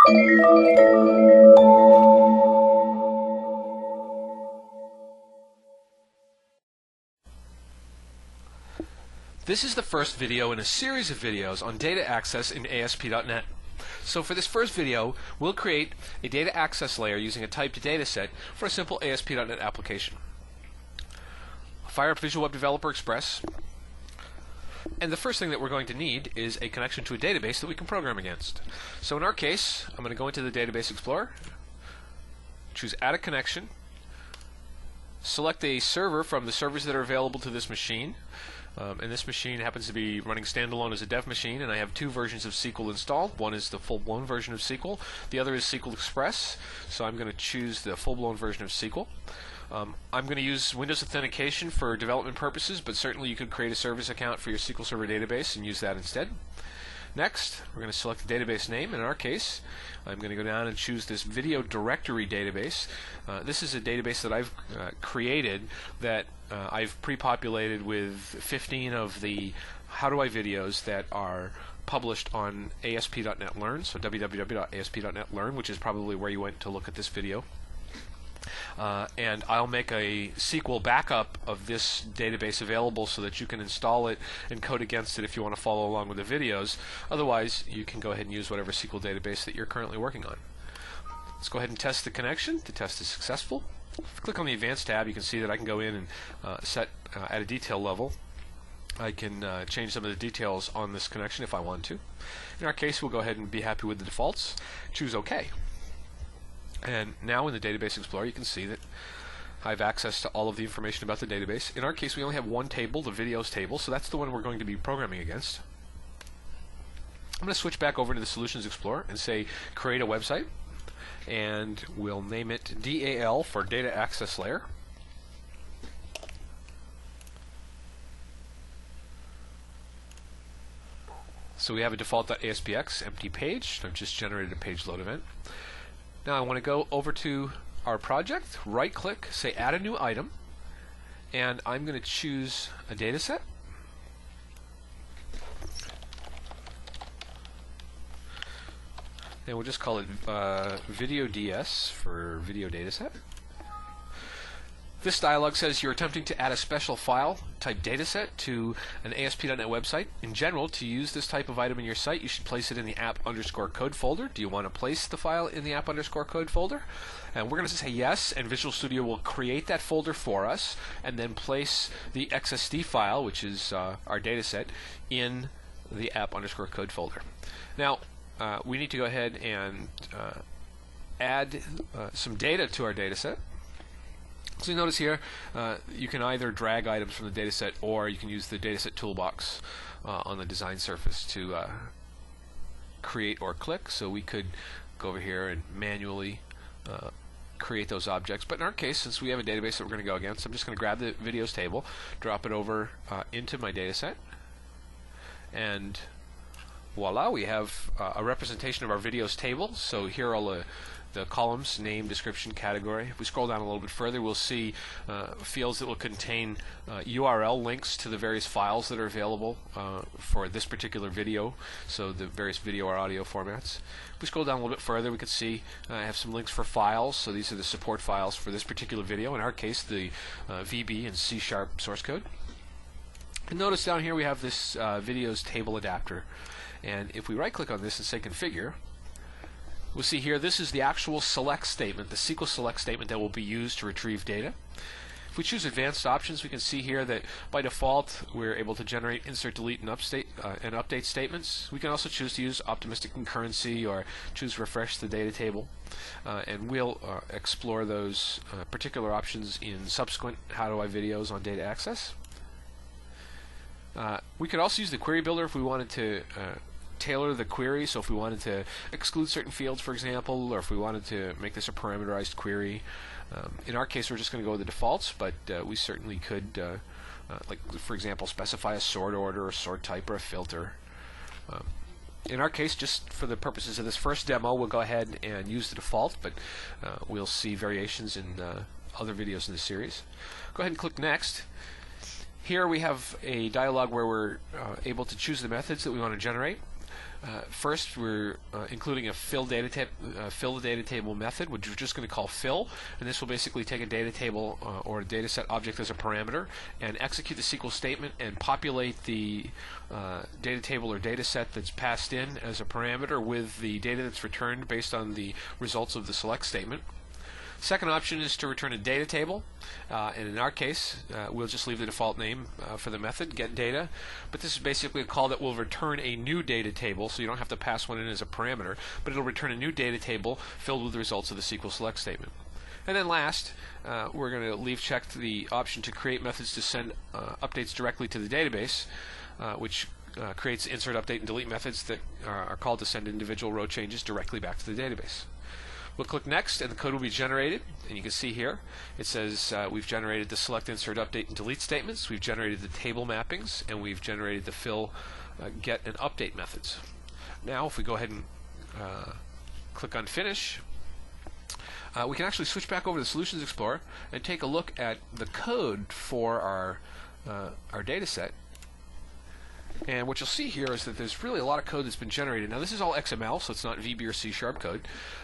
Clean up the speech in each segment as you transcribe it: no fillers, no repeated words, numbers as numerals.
This is the first video in a series of videos on data access in ASP.NET. So for this first video, we'll create a data access layer using a typed dataset for a simple ASP.NET application. Fire up Visual Web Developer Express, and the first thing that we're going to need is a connection to a database that we can program against. So in our case, I'm going to go into the Database Explorer, choose Add a Connection, select a server from the servers that are available to this machine. And this machine happens to be running standalone as a dev machine, and I have two versions of SQL installed. One is the full-blown version of SQL. The other is SQL Express, so I'm going to choose the full-blown version of SQL. I'm going to use Windows Authentication for development purposes, but certainly you could create a service account for your SQL Server database and use that instead. Next, we're going to select the database name. In our case, I'm going to go down and choose this video directory database. This is a database that I've created that I've pre-populated with 15 of the How Do I videos that are published on ASP.NET Learn, so www.asp.NET Learn, which is probably where you went to look at this video. And I'll make a SQL backup of this database available so that you can install it and code against it if you want to follow along with the videos. Otherwise, you can go ahead and use whatever SQL database that you're currently working on. Let's go ahead and test the connection. The test is successful. If you click on the Advanced tab, you can see that I can go in and set at a detail level. I can change some of the details on this connection if I want to. In our case, we'll go ahead and be happy with the defaults. Choose OK. And now in the Database Explorer, you can see that I have access to all of the information about the database. In our case, we only have one table, the videos table, so that's the one we're going to be programming against. I'm going to switch back over to the Solutions Explorer and say create a website, and we'll name it DAL for Data Access Layer. So we have a default.aspx empty page. I've just generated a page load event. Now I want to go over to our project, right click, say add a new item, and I'm going to choose a data set. And we'll just call it Video DS for Video Dataset. This dialog says you're attempting to add a special file type dataset to an ASP.NET website. In general, to use this type of item in your site, you should place it in the app_code folder. Do you want to place the file in the app_code folder? And we're going to say yes, and Visual Studio will create that folder for us, and then place the XSD file, which is our dataset, in the app_code folder. Now, we need to go ahead and add some data to our dataset. So you notice here, you can either drag items from the dataset, or you can use the dataset toolbox on the design surface to create or click. So we could go over here and manually create those objects. But in our case, since we have a database that we're going to go against, I'm just going to grab the videos table, drop it over into my dataset, and voila, we have a representation of our videos table. So here are all the columns: name, description, category. If we scroll down a little bit further, we'll see fields that will contain URL links to the various files that are available for this particular video, so the various video or audio formats. If we scroll down a little bit further, we can see I have some links for files. So these are the support files for this particular video, in our case the VB and C# source code. And notice down here we have this videos table adapter, and if we right click on this and say configure, we'll see here this is the actual select statement, the SQL select statement that will be used to retrieve data. If we choose advanced options, we can see here that by default we're able to generate insert, delete, and update statements. We can also choose to use optimistic concurrency or choose refresh the data table, and we'll explore those particular options in subsequent How Do I videos on data access. We could also use the query builder if we wanted to tailor the query. So if we wanted to exclude certain fields, for example, or if we wanted to make this a parameterized query. In our case, we're just going to go with the defaults, but we certainly could, like for example, specify a sort order, a sort type, or a filter. In our case, just for the purposes of this first demo, we'll go ahead and use the default, but we'll see variations in other videos in the series. Go ahead and click Next. Here we have a dialog where we're able to choose the methods that we want to generate. First, we're including a fill the data table method, which we're just going to call fill, and this will basically take a data table or a data set object as a parameter and execute the SQL statement and populate the data table or data set that's passed in as a parameter with the data that's returned based on the results of the select statement. Second option is to return a data table, and in our case we'll just leave the default name for the method, getData, but this is basically a call that will return a new data table, so you don't have to pass one in as a parameter, but it'll return a new data table filled with the results of the SQL select statement. And then last, we're going to leave checked the option to create methods to send updates directly to the database, which creates insert, update, and delete methods that are called to send individual row changes directly back to the database. We'll click Next, and the code will be generated. And you can see here, it says we've generated the select, insert, update, and delete statements. We've generated the table mappings, and we've generated the fill, get, and update methods. Now, if we go ahead and click on Finish, we can actually switch back over to the Solutions Explorer and take a look at the code for our data set. And what you'll see here is that there's really a lot of code that's been generated. Now, this is all XML, so it's not VB or C# code.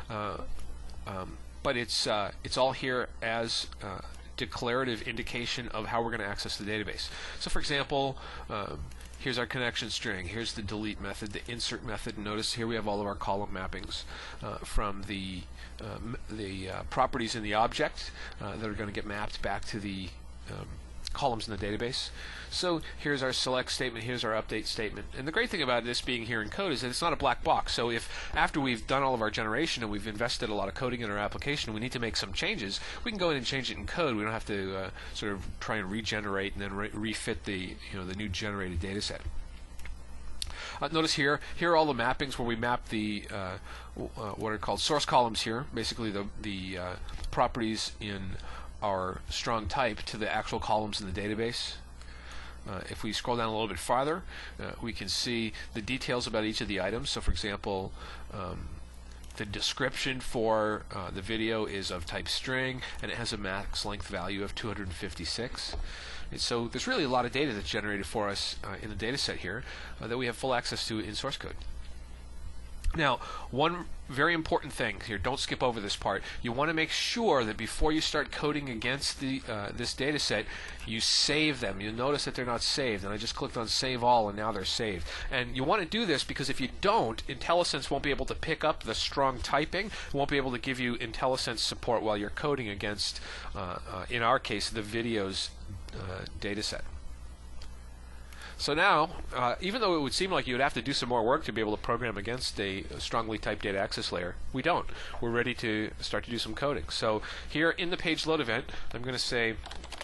But it's all here as declarative indication of how we're going to access the database. So for example, here's our connection string, here's the delete method, the insert method. Notice here we have all of our column mappings from the properties in the object that are going to get mapped back to the columns in the database. So here's our select statement, here's our update statement. And the great thing about this being here in code is that it's not a black box. So if after we've done all of our generation and we've invested a lot of coding in our application and we need to make some changes, we can go in and change it in code. We don't have to sort of try and regenerate and then refit the the new generated data set. Notice here are all the mappings where we map the what are called source columns here, basically the properties in our strong type to the actual columns in the database. If we scroll down a little bit farther, we can see the details about each of the items. So for example, the description for the video is of type string, and it has a max length value of 256. And so there's really a lot of data that's generated for us in the data set here that we have full access to in source code. Now, one very important thing here, don't skip over this part. You want to make sure that before you start coding against this data set, you save them. You'll notice that they're not saved, and I just clicked on Save All, and now they're saved. And you want to do this because if you don't, IntelliSense won't be able to pick up the strong typing. It won't be able to give you IntelliSense support while you're coding against, in our case, the video's data set. So now, even though it would seem like you would have to do some more work to be able to program against a strongly typed data access layer, we don't. We're ready to start to do some coding. So here in the page load event, I'm going to say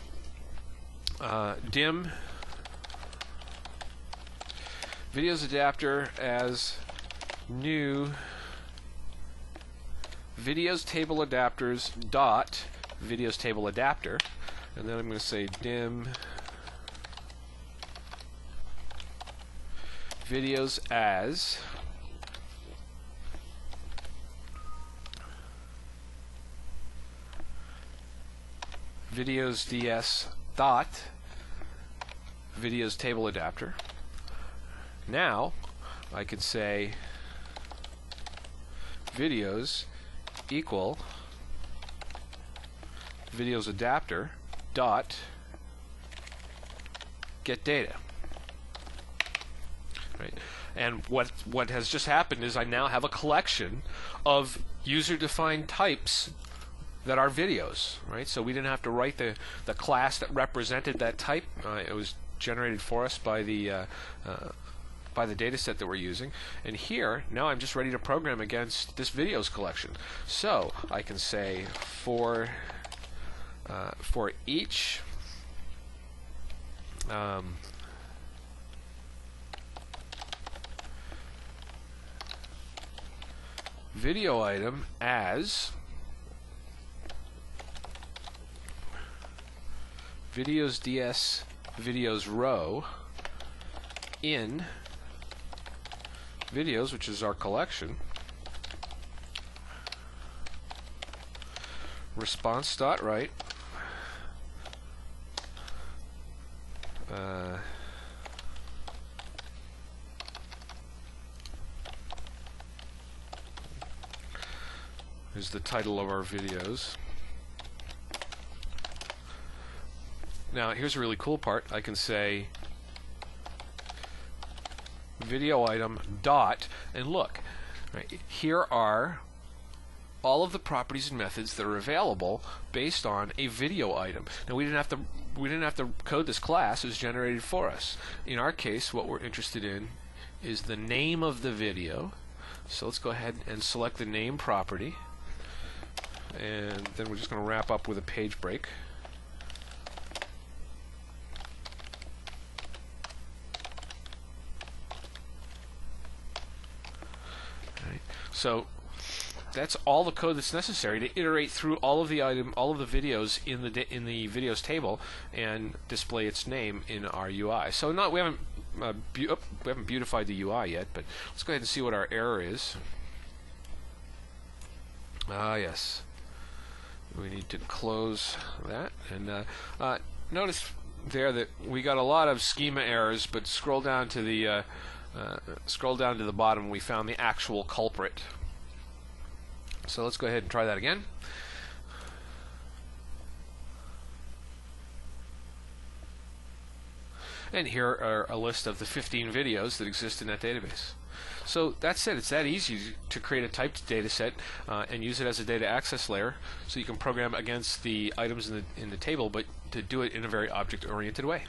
dim videos adapter as new videos table adapters dot videos table adapter, and then I'm going to say dim videos as videos ds dot videos table adapter. Now I could say videos equal videos adapter dot get data. Right. And what has just happened is I now have a collection of user-defined types that are videos, right? So we didn't have to write the class that represented that type. It was generated for us by the data set that we're using. And here, now I'm just ready to program against this videos collection. So I can say for each video item as videos ds videos row in videos, which is our collection, response.write is the title of our videos. Now here's a really cool part. I can say video item dot, and look, right, here are all of the properties and methods that are available based on a video item. Now we didn't have to code this class; it was generated for us. In our case, what we're interested in is the name of the video. So let's go ahead and select the name property, and then we're just going to wrap up with a page break. So that's all the code that's necessary to iterate through all of the videos in the videos table and display its name in our UI. So we haven't beautified the UI yet, but let's go ahead and see what our error is. Yes, we need to close that, and notice there that we got a lot of schema errors, but scroll down to the bottom, we found the actual culprit. So let's go ahead and try that again. And here are a list of the 15 videos that exist in that database. So that's it. It's that easy to create a typed data set and use it as a data access layer, so you can program against the items in the table, but to do it in a very object-oriented way.